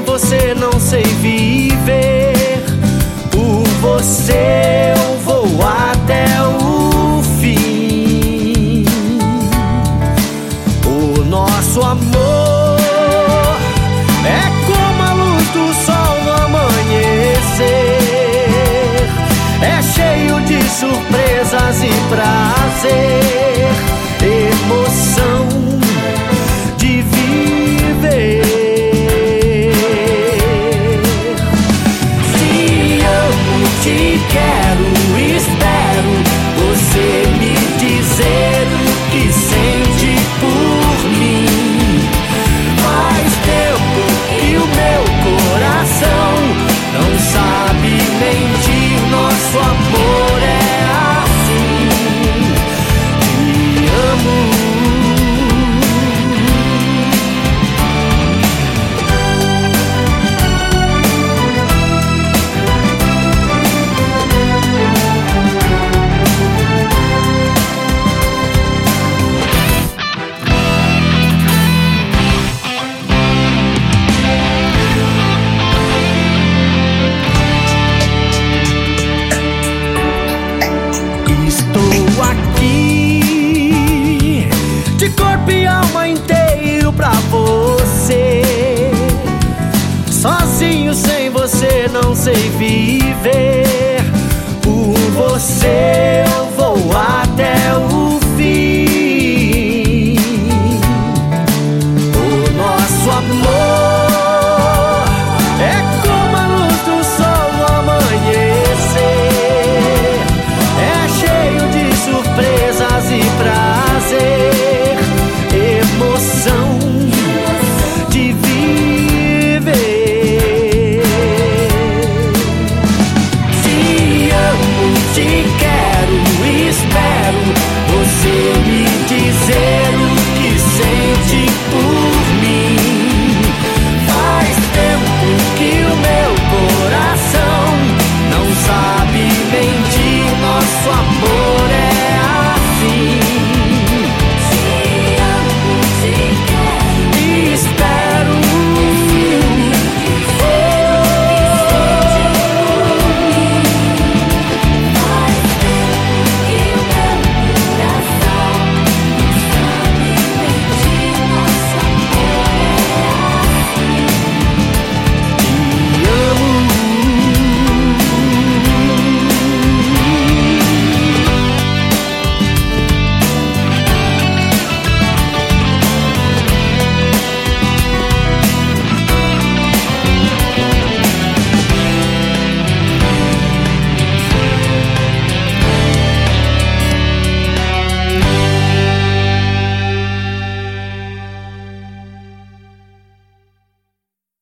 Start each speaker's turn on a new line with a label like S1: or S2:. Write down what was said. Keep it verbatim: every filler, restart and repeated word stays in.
S1: você não sei viver. Por você eu vou até o fim. O nosso amor é como a luz do sol no amanhecer. É cheio de surpresas e prazer, emoção de viver. Te amo, te quero, espero você me dizer o que sente por mim. Faz tempo que o meu coração não sabe mentir. Nosso amor é assim. Te amo. Pra você, sozinho sem você não sei viver.